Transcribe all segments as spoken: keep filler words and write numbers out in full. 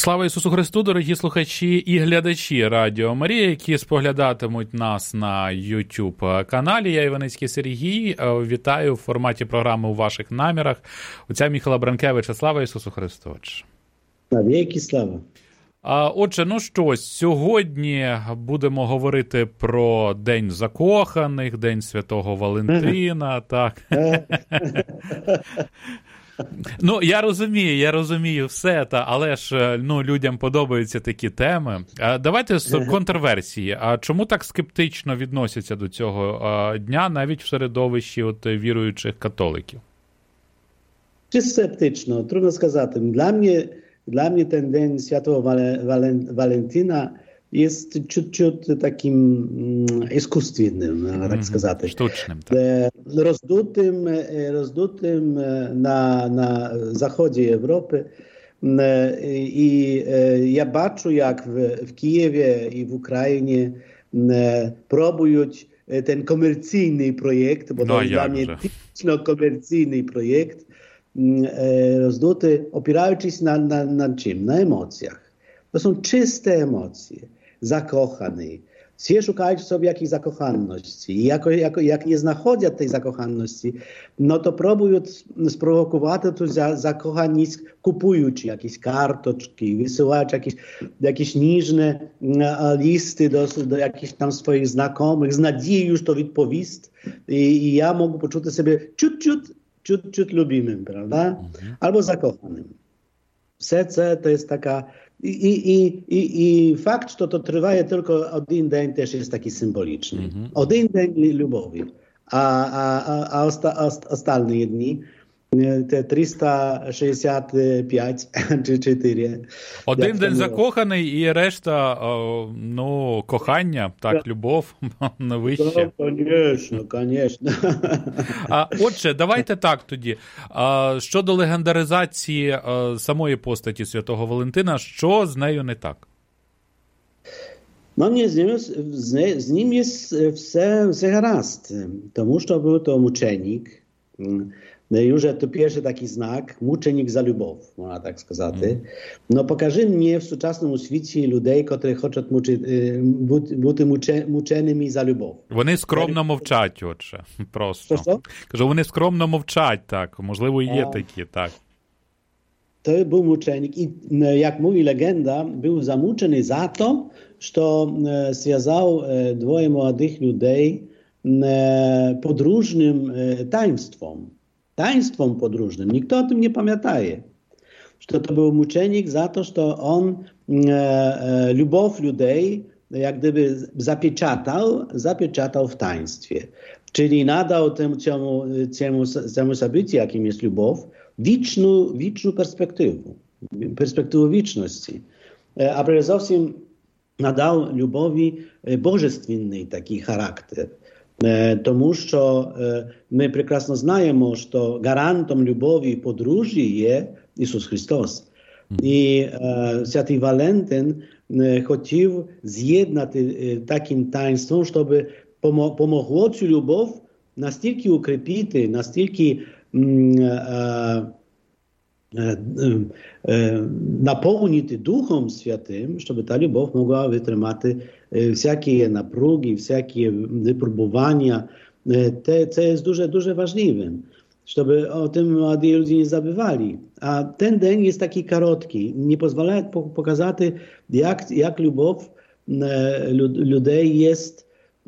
Слава Ісусу Христу, дорогі слухачі і глядачі Радіо Марія, які споглядатимуть нас на YouTube-каналі. Я Іваницький Сергій. Вітаю в форматі програми «У ваших намірах». Отця Міхайла Бранкевича. Слава Ісусу Христу. Навіки слава. Отже, ну що, сьогодні будемо говорити про День закоханих, День Святого Валентина, так. Ну, я розумію, я розумію все, та, але ж ну, людям подобаються такі теми. А давайте з контрверсії. А чому так скептично відносяться до цього а, дня навіть в середовищі от, віруючих католиків? Чи скептично? Трудно сказати. Для мене, для мене ten День Святого Валентина jest чуть-чуть таким іскусственним, так mm-hmm. сказати. Штучним, так. Роздутим, роздутим на, на заході Європи. І я бачу, як в, в Києві і в Україні пробують ten комерційний проєкт, бо no, це для мене типічно комерційний проєкт, роздути, опираючись на, на, на чим? На емоціях. To są czyste emocje, zakochani. Всі шукають в собі якісь закоханості. І як, як, як не знаходять tej закоханості, no to пробують спровокувати ту закоханість, купуючи якісь карточки, висилають якісь, якісь ніжні листи до, до якихось там своїх знайомих, з надією, що відповість. І, і я можу почути себе чуть-чуть, чуть-чуть любимим, правда? Albo закоханим. Все це, to jest taka... I, i, i, I fakt, że to trwa tylko один dzień, też jest taki symboliczny. Mm-hmm. Один dzień lubowi, a, a, a, a, osta, a ostatnie dni, te trzysta sześćdziesiąt pięć czy cztery. Один день закоханий і решта, ну, кохання, так, любов, на вище. Звісно, звісно. А, отже, давайте так тоді. А, щодо легендаризації а, самої постаті Святого Валентина, що з нею не так? No nie, z nim, z, z nim jest все, все гаразд, тому що був to muczenik. Już to pierwszy taki znak, muczenik za любов, można tak сказати. No pokaże mnie w współczesnym świecie людей, którzy chcą бути мученими за любов. Вони скромно мовчать, отже, просто. Що, що? Кажу, вони скромно мовчать, так, можливо, і є а, такі, так. To był muczenik i jak mówi legenda, był zamuczony za to, że związał dwoje młodych ludzi podróżnym taństwom. Taństwom podróżnym. Nikt o tym nie pamięta. Że to był muczenik za to, że on e, lubow ludzi jak gdyby zapieczatał, zapieczatał w taństwie. Czyli nadał temu, temu, temu, temu sabyciu, jakim jest lubow, wieczną, wieczną perspektywę. Perspektywę wieczności. A przede wszystkim nadał lubowi bożestwienny taki charakter. Тому що ми прекрасно знаємо, що гарантом любові і подружжя є Ісус Христос. І е, Святий Валентин е, хотів з'єднати е, таким таїнством, щоб помо- помогло цю любов настільки укріпити, настільки м, е, е, е, наповнити Духом Святим, щоб та любов могла витримати всякі напруги, всякі випробування. Te, to jest duże, duże ważliwym, żeby o tym młodzi ludzie nie zabywali. A ten dzień jest taki krótki, nie pozwala pokazać, jak, jak lubow ludzi jest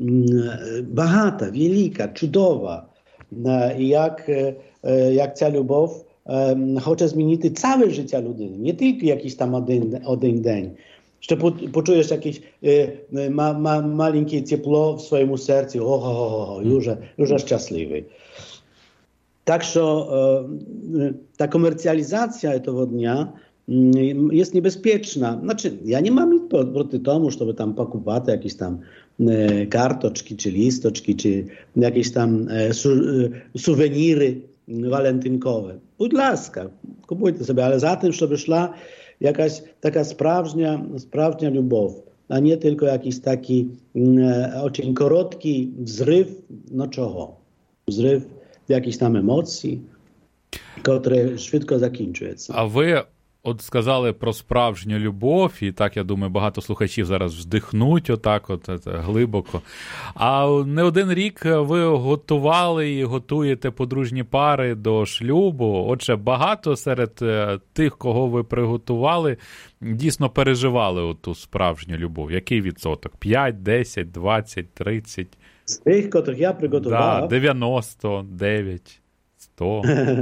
bogata, wielka, cudowa. I jak, jak ta lubow chce zmienić całe życie ludzi, nie tylko jakiś tam один, один dzień. Що почуєш якесь е, ма, ма, маленьке тепло в своєму серці, ого-го-го, дуже, дуже щасливий. Так що е, та комерціалізація цього дня є небезпечна. Значить, я не маю nic проти тому, щоб там покупати якісь там е, карточки, чи листочки, чи якісь там е, су, е, сувеніри walentynkowe. Будь ласка, купуйте собі, але за тим, щоб йшла jakaś taka sprawdznia, sprawdznia lubow, a nie tylko jakiś taki очень krótki wzryw, no czego? Wzryw jakichś tam emocji, które szybko zakończuje się. А ви от сказали про справжню любов, і так, я думаю, багато слухачів зараз вздихнуть отак от, от глибоко. А не один рік ви готували і готуєте подружні пари до шлюбу. Отже, багато серед тих, кого ви приготували, дійсно переживали оту справжню любов. Який відсоток? п'ять, десять, двадцять, тридцять? З тих, котрих я приготував? Да, дев'яносто, дев'ять, сто.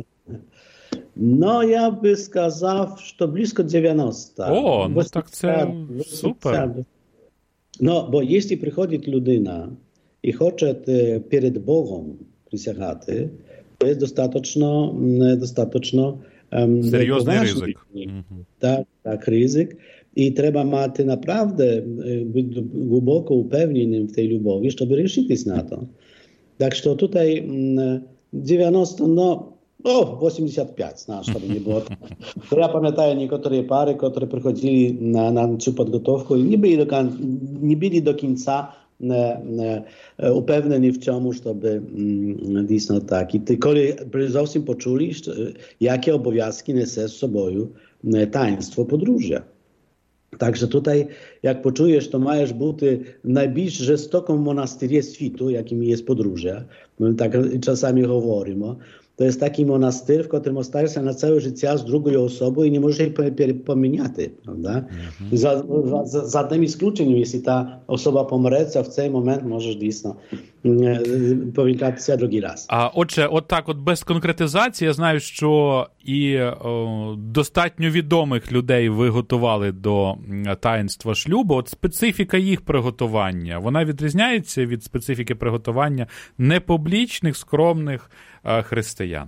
No, ja by сказав, що близько дев'яносто. О, ну так це супер. No, bo jeśli приходить людина і хоче перед Богом присягати, то є достатньо, достатньо серйозний ризик. Так, так, ризик. І треба мати направду, бути глибоко упевненим в тій любові, щоб рішитись на то. Так що тут дев'яносто, no, o, osiemdziesiąt pięć, znasz, to by nie było. To ja pamiętam niektóre pary, które przychodzili na, na tę podgotowkę i nie byli do, nie byli do końca ne, ne, upewnieni w czemu, żeby mm, dysno tak. I tylko zowsім poczuli, jakie obowiązki niesie z sobą taństwo podróży. Także tutaj, jak poczujesz, to masz buty najbliż żestoką monastyrie świtu, jakim jest podróże. My tak czasami mówimy. To jest taki monastyr, w którym ostajesz na całe życie z drugą osobą i nie możesz jej pomieniać, prawda? Mm-hmm. Za, za, za tym isключенням, jeśli ta osoba pomre, to w ten moment możesz dійсно повінчатися другий раз. А отже, от так от без конкретизації, я знаю, що і о, достатньо відомих людей ви готували до таїнства шлюбу. От специфіка їх приготування, вона відрізняється від специфіки приготування непублічних, скромних а, християн?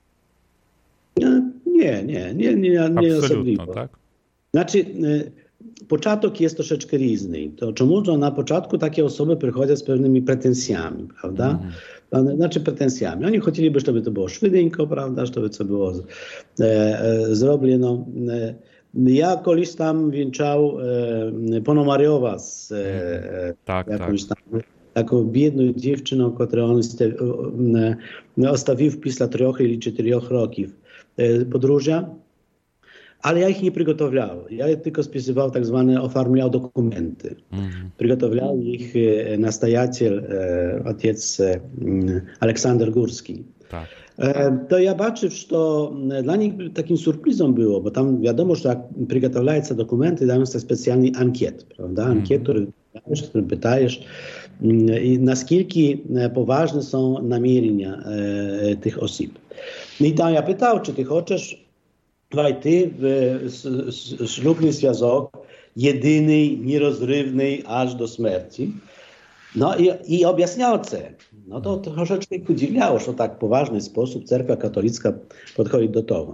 Ні, ні, ні, ні, ні особливо. Так? Значить, początek jest troszeczkę różny. To czemu, że na początku takie osoby przychodzą z pewnymi pretensjami, prawda? Mm. Znaczy pretensjami. Oni chcieliby, żeby to było szwydeńko, prawda? Żeby to było e, e, zrobione. Ja kiedyś tam wieńczał e, Ponomariowa z e, tak, jakąś tam tak. taką biedną dziewczyną, którą on ste, e, ostawił pisla troch ili czterech roków e, podróża. Ale ja ich nie przygotowywał. Ja tylko spisywał tak zwane, ofarmiał dokumenty. Mm-hmm. Przygotowywał ich e, nastajaciel, e, ojciec e, Aleksander Górski. Tak. E, to ja baczę, że to dla nich takim surprizą było, bo tam wiadomo, że jak przygotowują się dokumenty, dają się specjalny ankiet, prawda? Ankiet, mm-hmm. który, który pytajesz, i na skilki poważne są namierzenia e, tych osób. I tam ja pytał, czy ty chcesz wejść w ślubny związek jedyny, nierozrywny aż do śmierci. No i, i objaśniał to. No to troszeczkę udziwiało, że tak poważny sposób cerkwa katolicka podchodzi do tego.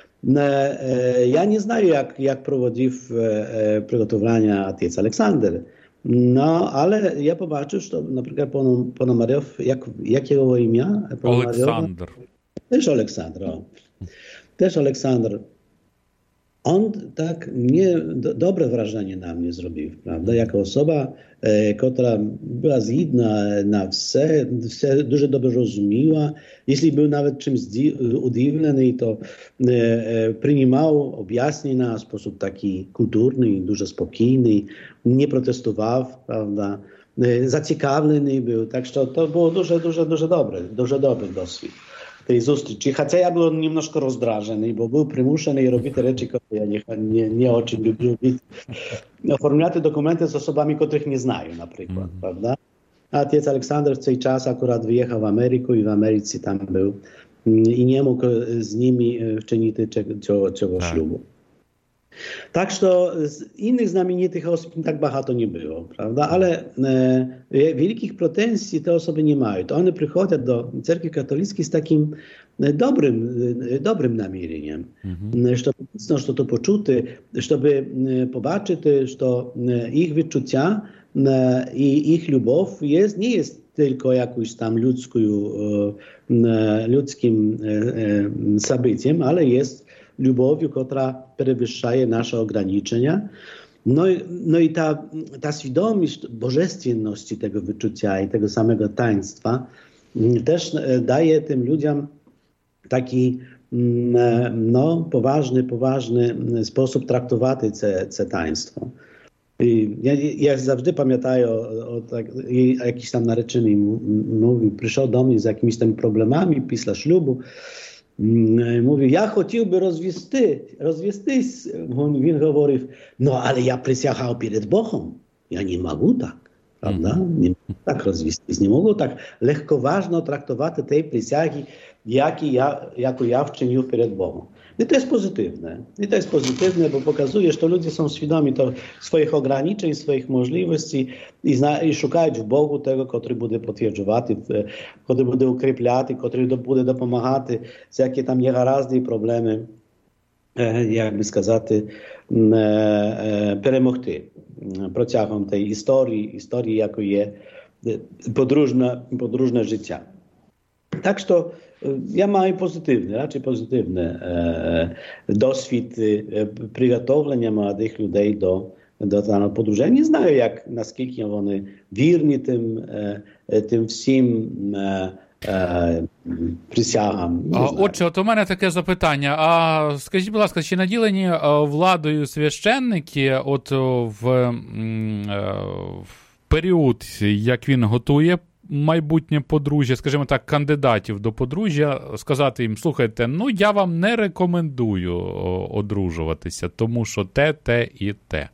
Ja nie znam, jak, jak prowadził przygotowania ojciec Aleksander. No, ale ja popatrzył, że na przykład Ponomariow, jak, jakiego imię? Aleksander. Też Aleksander. Też Aleksander, on tak nie, do, dobre wrażenie na mnie zrobił, prawda? Jako osoba, e, która była zgodna na wse, wse dużo dobrze rozumiała. Jeśli był nawet czymś udziwniony, to e, e, przyjmował objaśnienia w sposób taki kulturny, dużo spokojny, nie protestował, prawda? E, zaciekawiony był, tak że to było dużo, dużo, dużo dobre, dużo dobry dosyć. Tej zустрічі. Хоча я був немножко роздражений, бо був примушений робити речі, які я не, не, не дуже люблю. Оформляти документи з особами, котрих не знаю, наприклад. Mm-hmm. Правда? А отець Олександр в цей час акурат виїхав в Америку і в Америці там був. І не мог з ними вчинити цього, цього шлюбу. Tak, że innych znamienitych osób tak bardzo nie było, prawda? Ale e, wielkich pretensji te osoby nie mają. To one przychodzą do cerkwi katolickiej z takim dobrym, dobrym namierzeniem. Mm-hmm. Żeby że to poczuty, żeby pobaczyć, że ich wyczucia i ich lubow jest, nie jest tylko jakąś tam ludzką, ludzkim zabyciem, ale jest lubowiu, która przewyższa nasze ograniczenia. No, no i ta, ta świadomość bożestwienności tego wyczucia i tego samego taństwa też daje tym ludziom taki no, poważny, poważny sposób traktować це, це taństwo. I ja, ja zawsze pamiętam o, o, tak, o jakiś tam narzeczony mówi, przyszedł do mnie z jakimiś tam problemami, pisał ślubu. Mówi, ja chciałbym rozwiesty, rozwiesty. On, on mówi, no ale ja przysięgał przed Bogiem, ja nie mogę tak, prawda? Nie mogę tak rozwiesty, nie mogę tak lekkoważno traktować tej przysięgi, jaki ja, jaką ja wczynił przed Bogiem. I to jest pozytywne. I to jest pozytywne, bo pokazuje, że ludzie są świadomi to swoich ograniczeń, swoich możliwości i, zna, i szukają w Bogu tego, który będzie potwierdzać, który będzie ukreplać, który będzie dopomagać, z jakie tam niegarazdy i problemy, jakby сказать, перемогти протягом tej historii, historii, jaką jest podróżne, podróżne życie. Tak, że ja mam pozytywny, raczej pozytywny e, doświad e, przygotowania młodych ludzi do, do tego podróży. Nie znają, jak, naskільки вони wierni tym, e, tym wszystkim e, e, присягам. Отже, от у мене таке запитання. А скажіть, будь ласка, чи наділені владою священники от в, в період, як він готує майбутнє подружжя, скажімо так, кандидатів до подружжя, сказати їм, слухайте, ну я вам не рекомендую одружуватися, тому що те, те і те.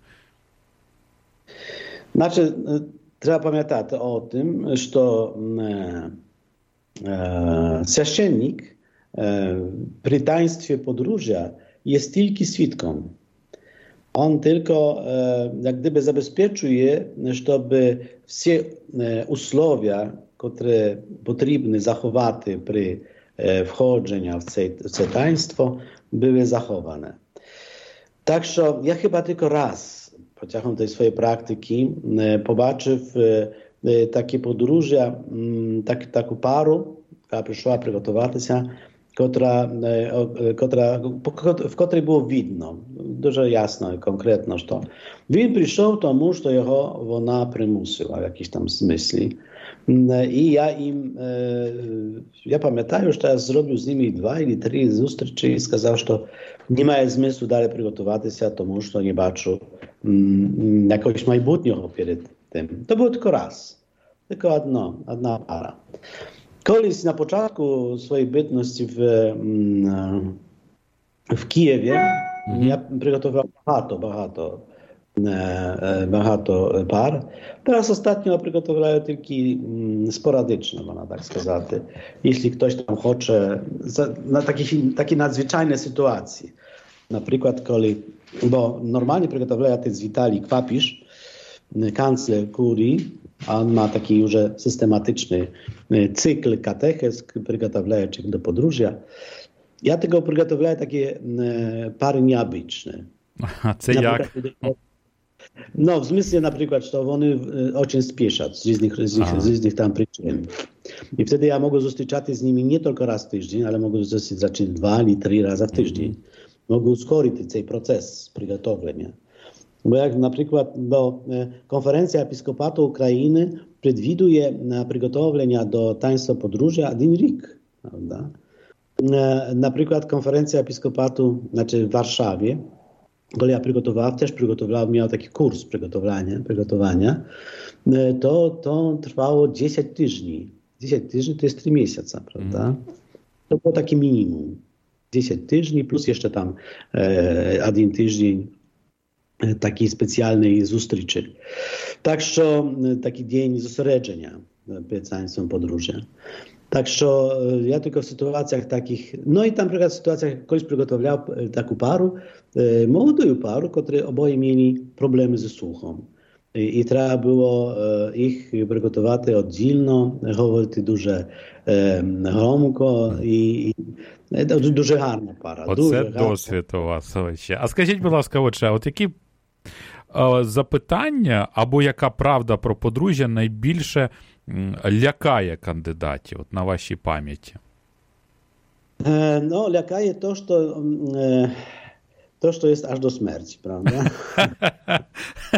Значить, треба пам'ятати о тим, що е, е, священник е, при таїнстві подружжя є тільки свідком. On tylko e, jak gdyby zabezpieczuje, żeby wszystkie e, usłowia, które potrzebne zachować przy e, wchodzeniu w to taństwo, były zachowane. Także ja chyba tylko raz, pociągam tej swojej praktyki, e, pobaczył e, takie podróże, m, tak, taką paru, która przyszła przygotować się, Która, która, w której było widno, дуже jasno i konkretno, że він прийшов тому, що його вона примусила в якійсь там смислі. І я їм, я пам'ятаю, що я зробив з ними два або три зустрічі і сказав, що немає змісту далі приготуватися, тому що не бачу якогось майбутнього перед тим. To było tylko raz, tylko одно, одна пара. Колись на початку своєї битності в, в Києві mm-hmm. я приготував багато, багато, багато пар. Teraz ostatnio приготуваю тільки sporadycznie, można tak сказати. Jeśli ktoś tam chce, na takie, takie nadzwyczajne sytuacje. Na przykład, kiedy, bo normalnie przygotowuję te z Witalii Kwapisz, kancler kurii, a on ma taki już systematyczny cykl katechez, przygotowuję do podróża. Ja tego przygotowuję takie pary nieobyczne. A co jak? No, w zmysle na przykład, że one очень spieszać z różnych, z różnych tam przyczyn. I wtedy ja mogę zустрічати z nimi nie tylko raz w tydzień, ale mogę zacząć dwa lub trzy razy w tydzień. Mogę uskorić ten proces przygotowania. Bo jak na przykład, bo konferencja Episkopatu Ukrainy przewiduje na przygotowania do taństwa podróża jeden rok, prawda? Na przykład konferencja Episkopatu, znaczy w Warszawie, kiedy ja przygotowałem, też przygotowałem, miał taki kurs przygotowania, przygotowania to, to trwało dziesięć tygodni. dziesięć tygodni to jest trzy miesiące, prawda? Mm. To było takie minimum. dziesięć tygodni plus jeszcze tam e, jeden tydzień takiej specjalnej zustryczy. Także taki dzień zosередження przed taństwem podróży. Także ja tylko w sytuacjach takich, no i tam na przykład w sytuacjach, jak ktoś przygotował taką paru, e, młodą paru, które oboje mieli problemy ze słuchem. I, i trzeba było e, ich przygotować oddzielno, говорити дуже e, громко і, і дуже гарна пара. Оце дуже досвід у вас. А скажіть, будь ласка, отже, от які е, запитання або яка правда про подружжя найбільше лякає кандидатів от, на вашій пам'яті? E, no, lякає to, що e, to, що є аж до смерті, правда?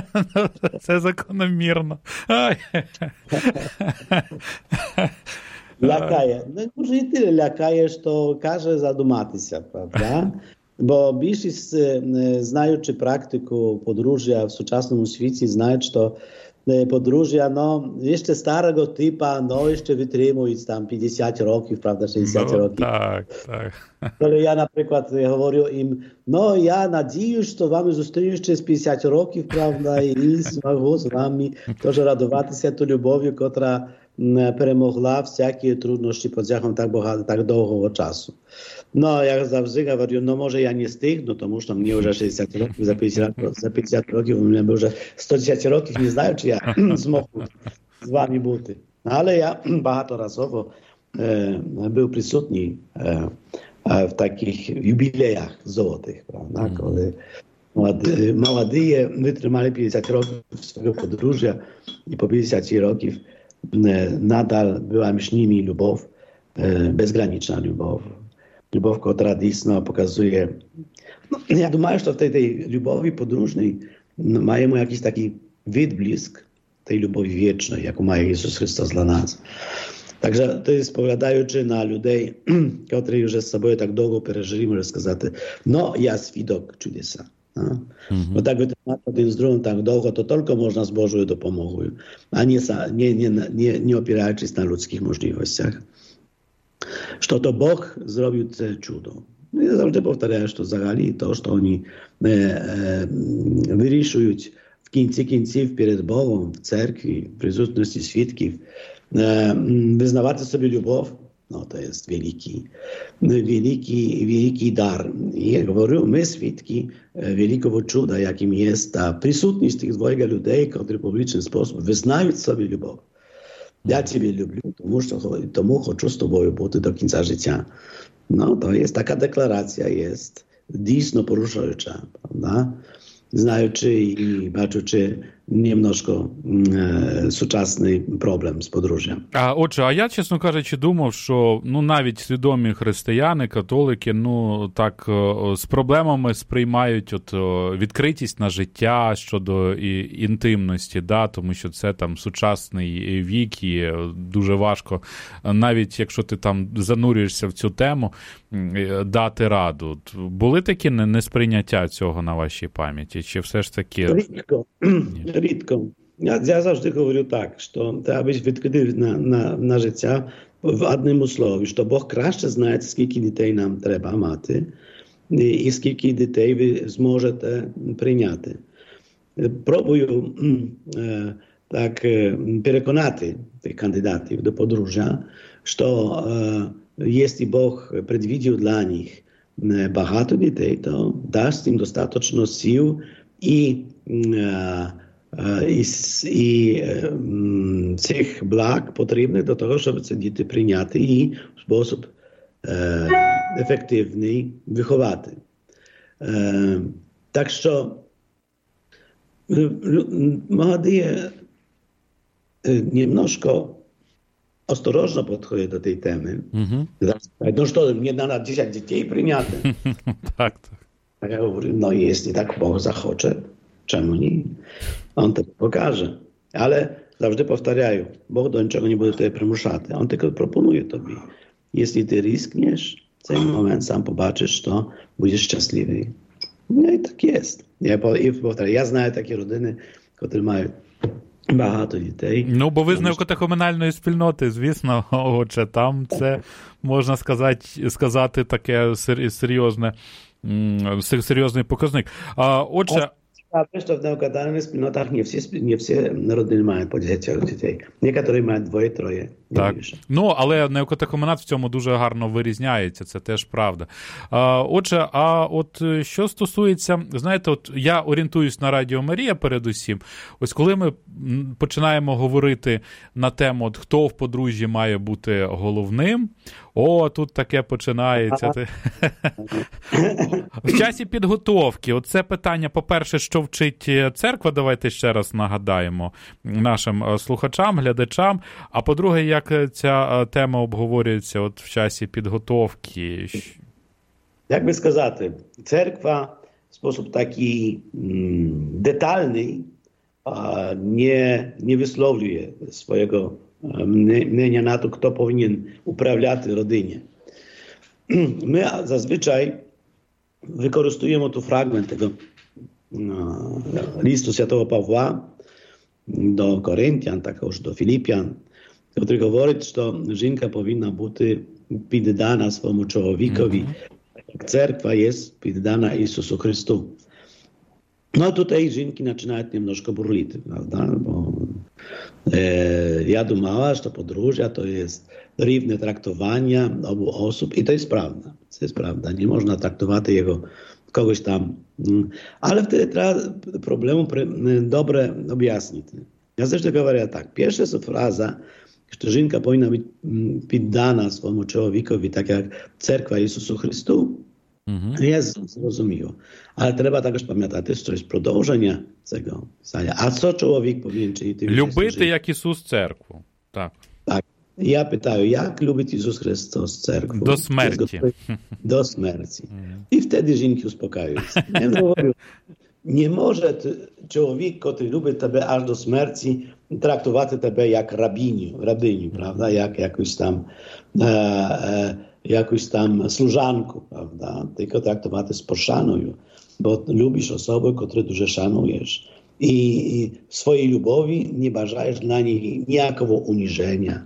Це закономірно. Лякає. Ну, може і ти лякаєш, то каже задуматися, правда? Бо більшість, знаючи практику подружжя в сучасному світі, знають, що подружжя, no, jeszcze starego typa, no, jeszcze wytrzymuють tam pięćdziesiąt rokів, правда, шістдесят Ну, rokів. так, так. Коли я, наприклад, говорю їм, ну, я надіюсь, що вами зустрінусь через п'ятдесят років, правда, і змогу з вами теж радуватися ту любов'ю, котра перемогла всякі труднощі протягом так багато, так довгого часу. No, jak zawsze говорю, no może ja nie stygnu, тому що мені вже шістдесят років, за п'ятдесят, за п'ятдесят років, у мене вже сто десять років, не знаю, чи я зможу з вами бути. Але я багаторазово е, був присутній е, е, в таких юбілеях золотих, правда, mm-hmm. коли молоді, молоді витримали п'ятдесят років свого подружжя, і по п'ятдесят років е, надal była między nimi любов, е, безгранична любов. Любов, котра дійсно показує. Ну, я думаю, що в тій, тій любові подружній маємо якийсь такий відблиск тієї любові вічної, яку має Ісус Христос для нас. Także to jest spowiadaючи на людей, котрі вже з собою так довго пережили, можна сказати, no, я свідок чудеса. No? Mm-hmm. Bo tak wytrzymać один з другим так довго, то тільки можна з Божою допомогою, а не, не, не, не, не опираючись на людських можливостях. Що то Бог зробив це чудо. Я завжди повторяю, що взагалі то, що вони е, е, вирішують в кінці кінців перед Богом, в церкві, в присутності свідків, е, визнавати собі любов, ну, то є великий, великий, великий дар. І я говорю, ми свідки великого чуда, яким є та присутність тих двох людей, які в публічний спосіб визнають собі любов. Я тебе люблю, тому що тому хочу з тобою бути до кінця життя. Ну, то є така декларація, є дійсно порушуюча, правда? Знаючи і бачучи немножко е, сучасний проблем з подружжям. А, отже, а я, чесно кажучи, думав, що ну, навіть свідомі християни, католики, ну, так, з проблемами сприймають от, відкритість на життя щодо і, інтимності, да, тому що це там сучасний вік і дуже важко, навіть якщо ти там занурюєшся в цю тему, дати раду. Були такі несприйняття цього на вашій пам'яті? Чи все ж таки... Рідко. Рідко. Я, я завжди говорю так, що треба бути відкритий на, на, на життя в одному слові, що Бог краще знає, скільки дітей нам треба мати і, і скільки дітей ви зможете прийняти. Пробую е, так переконати тих кандидатів до подружжя, що е, якщо Бог предвидів для них багато дітей, то дасть їм достатньо сил і І, і цих благ потрібних до того, щоб ці діти прийняти і в спосіб е, ефективний виховати. Е, так що молоді е, немножко осторожно підходять до цієї теми. Mm-hmm. Ну що, мені треба десять дітей прийняти. Так, так. Так я говорю, ну, якщо так Бог захоче, czemu nie? On to pokaże. Ale zawsze powtarzają, Bóg do niczego nie bude тебе примушати. On tylko proponuje tobie. Jeśli ty ryskniesz, w ten moment sam pobaczysz, to będziesz szczęśliwy. No i tak jest. Ja powtarzam, ja знаю такі родини, які мають багато дітей. Ну, бо ви з неокатехоменальної спільноти, звісно, отже, там це, можна сказати, сказати таке серйозне, серйозний показник. А, отже, Prawda, że w neokatechetycznych wspólnotach nie всі, не всі родини мають по десять дітей. Niektórzy мають двоє, троє. Так. Ну, але неокатехоменат в цьому дуже гарно вирізняється, це теж правда. А, отже, а от що стосується, знаєте, от я орієнтуюсь на Радіо Марія передусім. Ось коли ми починаємо говорити на тему, от, хто в подружжі має бути головним, о, тут таке починається. В часі підготовки, оце питання, по-перше, що вчить церква, давайте ще раз нагадаємо нашим слухачам, глядачам, а по-друге, як ця тема обговорюється от в часі підготовки? Як би сказати, церква в спосіб такий м, детальний а, не, не висловлює свого мнення на to, kto powinien uprawiać rodzinie. My zazwyczaj wykorzystujemy tu fragment tego no, listu świętego Pawła do Koryntian, також do Filipian, który mówi, że żonka powinna być poddana swojemu człowiekowi, jak cerkwa jest poddana Jezusu Chrystu. No tutaj żonki zaczynają немножко burlić, prawda? Bo e, ja думала, że podróża to jest równe traktowanie obu osób i to jest prawda. To jest prawda. Nie można traktować jego kogoś tam. Ale wtedy trzeba problemu dobre objaśnić. Ja zresztą mówię tak. Pierwsza jest fraza, że żonka powinna być poddana swojemu człowiekowi, tak jak cerkwa Jezusu Chrystu. Mhm. Jest zrozumiło. Ale trzeba także pamiętać, że to jest продовження tego pisania. A co człowiek powinien czynić? Любити, як Ісус церкву. Так. Так. Я питаю, як любить Ісус Христос церкву? До смерті. До смерті. І вtedy жінки успокаюються. Я говорю, не може чоловік, який любить тебе аж до смерті, трактувати тебе як рабиню, рабиню, правда? Як якусь там е, е, jakąś tam służanku, prawda? Tylko traktować z poszanою, bo lubisz osoby, które dużo szanujesz. I, I w swojej lubowi nie bажаєш dla nich nijakiego uniżenia.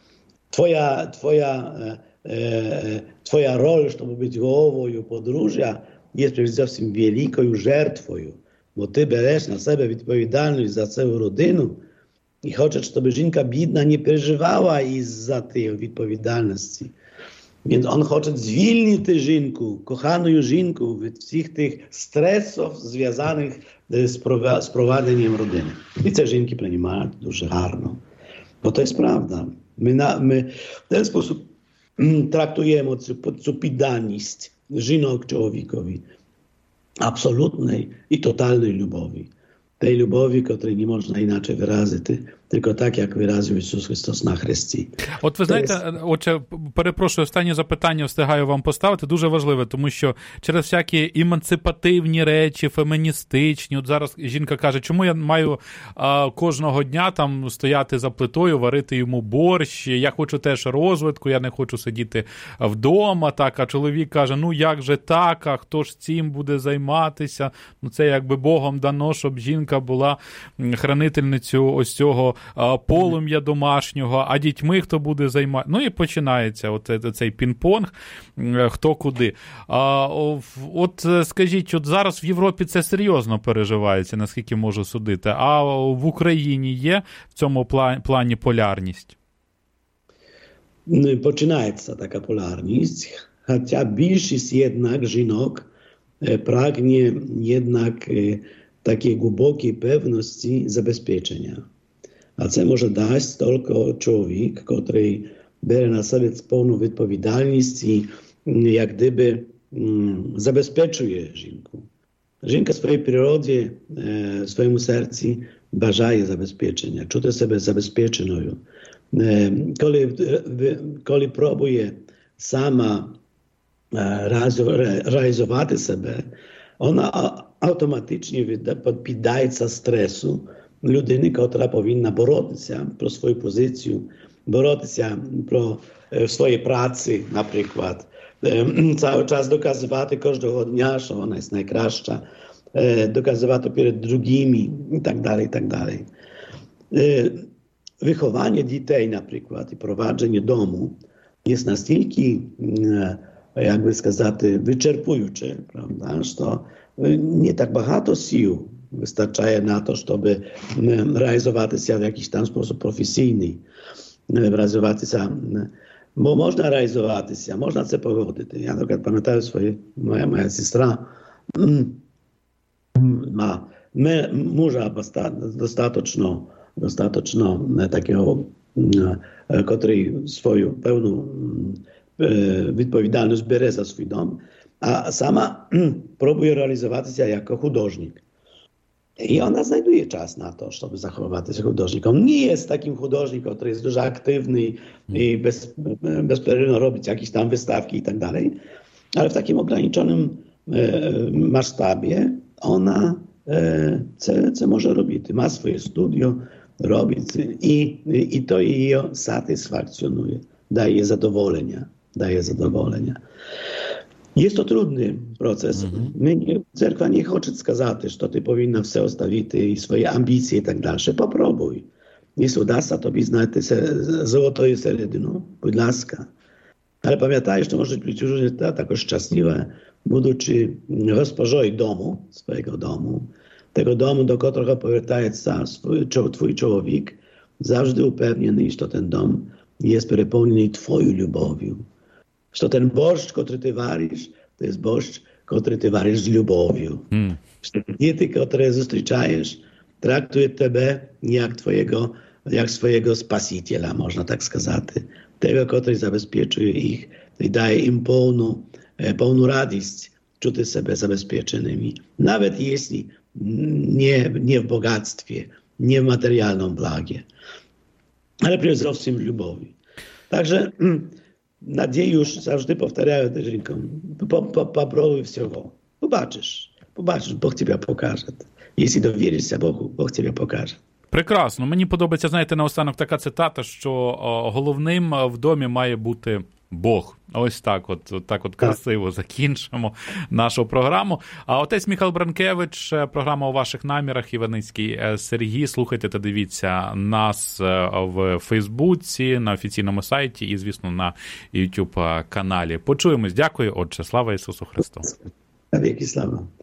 Twoja, twoja, e, e, twoja rola, żeby być głową podróża, jest przecież zowsім wielką żertwą, bo ty bierzesz na siebie odpowiedzialność za całą rodzinę i chcesz, żeby żonka biedna nie przeżywała iz-za tej odpowiedzialności. Więc on chce zwolnić tę żonkę, kochaną żonkę od wszystkich tych stresów związanych z, prowa- z prowadzeniem rodziny. I te żonki przyjmują дуже гарно. Bo to jest prawda. My, na, my w ten sposób traktujemy tę poddaność żonek człowiekowi. Absolutnej i totalnej lubowi. Tej lubowi, której nie można inaczej wyrazić, tylko так, як виразив Ісус Христос на хресті. От ви знаєте, отже, перепрошую, останнє запитання встигаю вам поставити, дуже важливе, тому що через всякі емансипативні речі, феміністичні, от зараз жінка каже, чому я маю а, кожного дня там стояти за плитою, варити йому борщ, я хочу теж розвитку, я не хочу сидіти вдома, так, а чоловік каже, ну як же так, а хто ж цим буде займатися, ну це якби Богом дано, щоб жінка була хранительницею ось цього полум'я домашнього, а дітьми хто буде займати. Ну і починається от цей пінг-понг, хто куди. А, от скажіть, от зараз в Європі це серйозно переживається, наскільки можу судити, а в Україні є в цьому плані полярність? Починається така полярність, хоча більшість jednak жінок pragnie jednak takiej głębokiej pewności zabezpieczenia. A co może dać tylko człowiek, który bierze na sobie pełną odpowiedzialność i jak gdyby mm, zabezpieczuje żonkę. Żonka w swojej przyrodzie, w swoim sercu bажає zabezpieczenia, czuje się zabezpieczoną. Kiedy próbuje sama realizować siebie, ona automatycznie poddaje się stresu людини, która powinna borować się pro swoją pozycję, borować się pro w swojej pracy, na przykład. Cały czas dokazywać każdego dnia, że ona jest najkraszcza, dokazywać to przed drugimi i tak dalej, i tak dalej. Wychowanie dzieci na przykład i prowadzenie domu jest na stylki, jakby сказать, wyczerpujące, prawda, że to nie tak багато sił wystarczaje na to, żeby realizować się w jakiś tam sposób profesjonalny. Realizować się, bo można realizować się, można się pogodzić. Ja na przykład pamiętam swoje, moja, moja siostra ma męża dostateczno, dostateczno takiego, który swoją pełną odpowiedzialność bierze za swój dom, a sama próbuje realizować się jako hudожnik. I ona znajduje czas na to, żeby zachowywać się hudожnikiem. Nie jest takim hudожnikiem, który jest dużo aktywny i bez, bezprzerwnie robić jakieś tam wystawki i tak dalej, ale w takim ograniczonym e, masштабie ona e, co, co może robić. Ma swoje studio, robić i, i to jej satysfakcjonuje, daje zadowolenia, daje zadowolenia. Jest to trudny proces. Mm-hmm. My nie, cerkwa nie chce сказати, що ти повинна все оставити і свої амбіції і так далі. Попробуй. Якщо вдасться тобі знайти золотою середину, будь ласка. Але пам'ятай, що може бути життя також щасливе, будучи госпожою дому, swojego domu, tego domu, do którego powracaється twój człowiek, zawsze upewniony, że ten dom jest przepełniony twoją любов'ю. Що ten борщ, який ти вариш, to jest борщ, який ти вариш з любов'ю. Mm. Що діти, які зустрічаєш, traktują тебе як twojego, jak swojego spasiciela, można tak сказати. Tego, który zabezpieczuje ich i daje im pełną, pełną radość, czuć się zabezpieczonymi. Nawet jeśli nie, nie w bogactwie, nie w materialnym blagie, ale przede wszystkim w lubowi. Także nadzieję już zawsze powtarzają też rynkom. Popróbuj wszystkiego. Zobaczysz. Zobaczysz, Bóg ciebie pokaże. Jeśli dowierzysz się Bogu, Bóg ciebie pokaże. Прекрасно. Мені подобається, знаєте, наостанок така цитата, що о, головним в домі має бути Бог. Ось так от, от так от красиво закінчимо нашу програму. А отець Михайло Бранкевич, програма «У ваших намірах», Іваницький Сергій. Слухайте та дивіться нас в Фейсбуці, на офіційному сайті і, звісно, на YouTube каналі. Почуємось. Дякую, отче. Слава Ісусу Христу. Навіки слава.